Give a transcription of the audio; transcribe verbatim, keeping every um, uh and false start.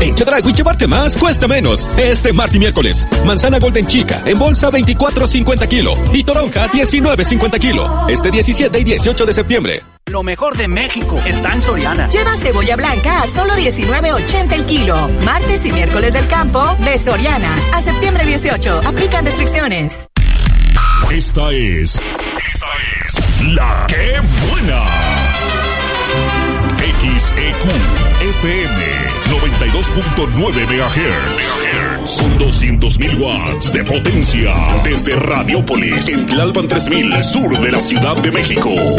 Chedraui y llevarte más cuesta menos. Este martes y miércoles. Manzana Golden Chica en bolsa veinticuatro cincuenta kilo y toronja diecinueve cincuenta kilo. Este diecisiete y dieciocho de septiembre. Lo mejor de México está en Soriana. Lleva cebolla blanca a solo diecinueve ochenta el kilo. Martes y miércoles del campo de Soriana. A septiembre dieciocho. Aplican restricciones. Esta es... Esta es... La ¡Qué Buena! X E Q F M noventa y dos punto nueve megahertz con doscientos mil watts de potencia desde Radiópolis en Tlalpan tres mil, sur de la Ciudad de México.